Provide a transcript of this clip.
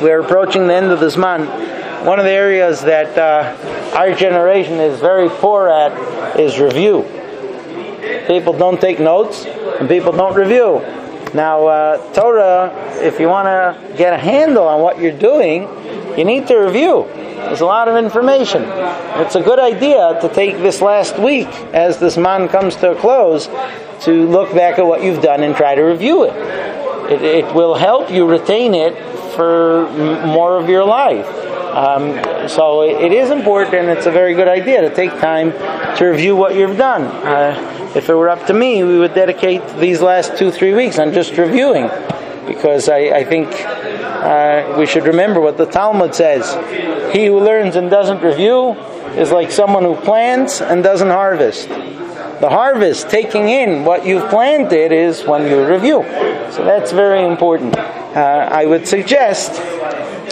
We're approaching the end of this month. One of the areas that our generation is very poor at is review. People don't take notes, and people don't review. Now, Torah, if you want to get a handle on what you're doing, you need to review. There's a lot of information. It's a good idea to take this last week, as this month comes to a close, to look back at what you've done and try to review it. It will help you retain it for more of your life. So it is important, and it's a very good idea to take time to review what you've done. If it were up to me, we would dedicate these last 2-3 weeks on just reviewing, because I think we should remember what the Talmud says. He who learns and doesn't review is like someone who plants and doesn't harvest. The harvest, taking in what you've planted, is when you review. So that's very important. I would suggest